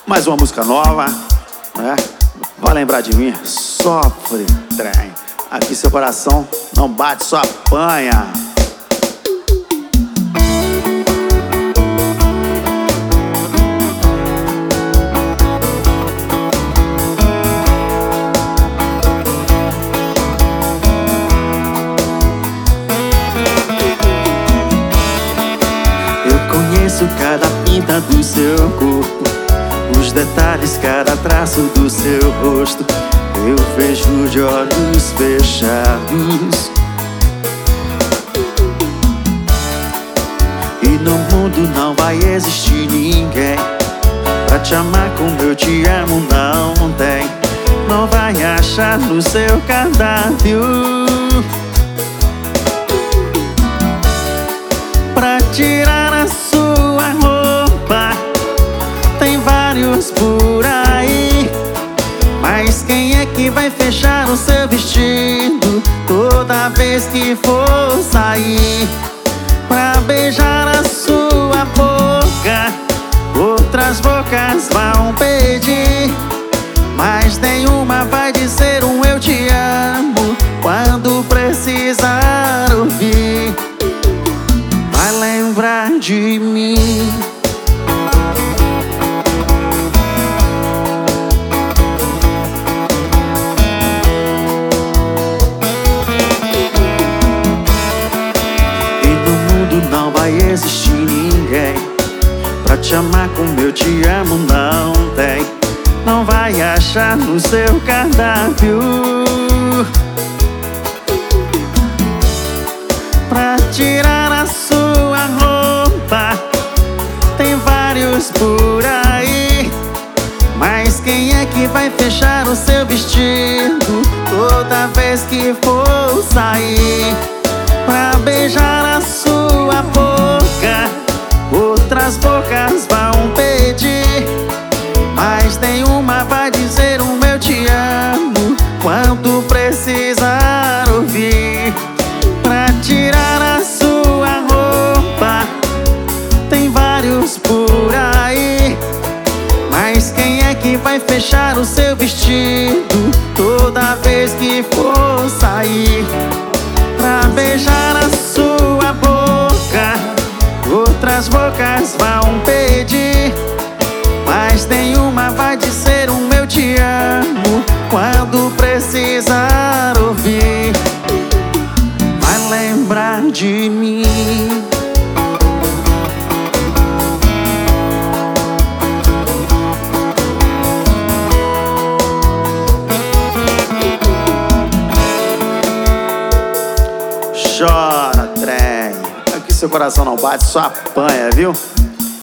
Mais uma música nova, né? Vai lembrar de mim? Sofre, trem. Aqui seu coração não bate, só apanha. Eu conheço cada pinta do seu corpo, os detalhes, cada traço do seu rosto. Eu vejo de olhos fechados. E no mundo não vai existir ninguém pra te amar como eu te amo, não tem. Não vai achar no seu cardápio pra tirar a sua roupa. Tem vários por aí, mas quem é que vai fechar o seu vestido toda vez que for sair pra beijar a sua boca? Outras bocas vão pedir, mas nenhuma vai dizer um eu te amo quando precisar ouvir. Vai lembrar de mim. Não vai existir ninguém pra te amar como eu te amo, não tem. Não vai achar no seu cardápio pra tirar a sua roupa. Tem vários por aí, mas quem é que vai fechar o seu vestido toda vez que for sair pra beijar a sua boca? Outras bocas vão pedir, mas nenhuma vai dizer um eu te amo quando precisar ouvir. Pra tirar a sua roupa, tem vários por aí, mas quem é que vai fechar o seu vestido toda vez que for sair pra beijar a sua boca? Outras bocas vão pedir, mas nenhuma vai dizer um eu te amo quando precisar ouvir. Vai lembrar de mim. Chora, trem. Aqui seu coração não bate, só apanha, viu?